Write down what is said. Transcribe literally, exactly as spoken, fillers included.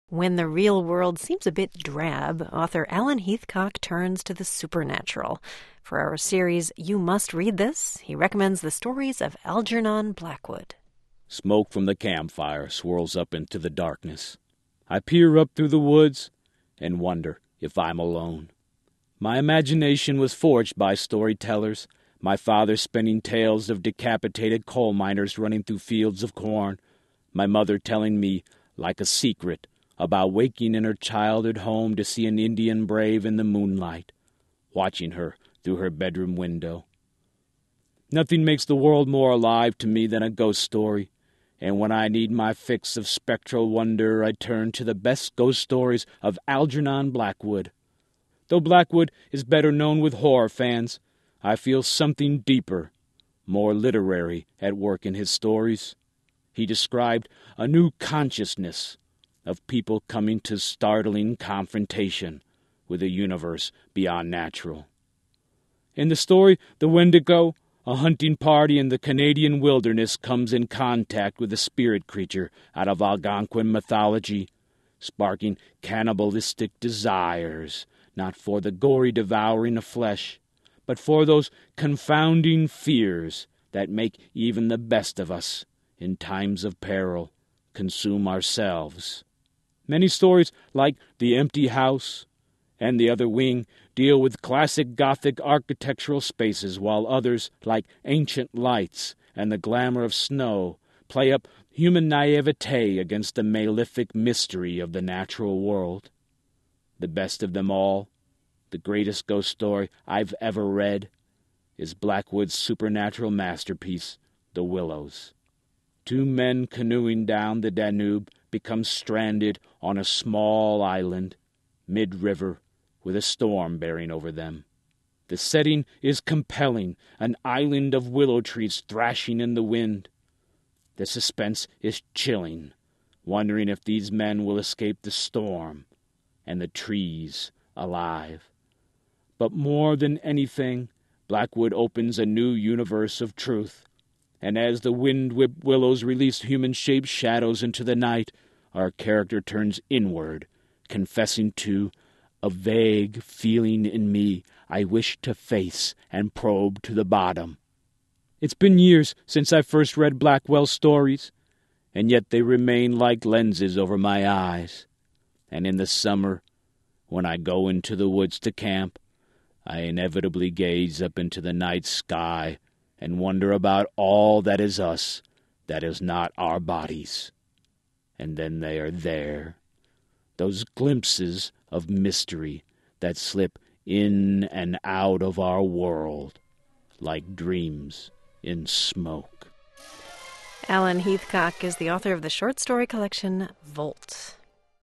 When the real world seems a bit drab, author Alan Heathcock turns to the supernatural. For our series, You Must Read This, he recommends the stories of Algernon Blackwood. Smoke from the campfire swirls up into the darkness. I peer up through the woods and wonder if I'm alone. My imagination was forged by storytellers, my father spinning tales of decapitated coal miners running through fields of corn, my mother telling me, like a secret, about waking in her childhood home to see an Indian brave in the moonlight, watching her through her bedroom window. Nothing makes the world more alive to me than a ghost story, and when I need my fix of spectral wonder, I turn to the best ghost stories of Algernon Blackwood. Though Blackwood is better known with horror fans, I feel something deeper, more literary at work in his stories. He described a new consciousness of people coming to startling confrontation with a universe beyond natural. In the story The Wendigo, a hunting party in the Canadian wilderness comes in contact with a spirit creature out of Algonquin mythology, sparking cannibalistic desires, not for the gory devouring of flesh, but for those confounding fears that make even the best of us, in times of peril, consume ourselves. Many stories, like The Empty House and The Other Wing, deal with classic Gothic architectural spaces, while others, like Ancient Lights and The Glamour of Snow, play up human naivete against the malefic mystery of the natural world. The best of them all, the greatest ghost story I've ever read, is Blackwood's supernatural masterpiece, The Willows. Two men canoeing down the Danube become stranded on a small island, mid-river, with a storm bearing over them. The setting is compelling, an island of willow trees thrashing in the wind. The suspense is chilling, wondering if these men will escape the storm and the trees alive. But more than anything, Blackwood opens a new universe of truth, and as the wind-whipped willows release human-shaped shadows into the night, our character turns inward, confessing to a vague feeling in me I wish to face and probe to the bottom. It's been years since I first read Blackwell's stories, and yet they remain like lenses over my eyes. And in the summer, when I go into the woods to camp, I inevitably gaze up into the night sky and wonder about all that is us, that is not our bodies. And then they are there, those glimpses of mystery that slip in and out of our world like dreams in smoke. Alan Heathcock is the author of the short story collection Volt.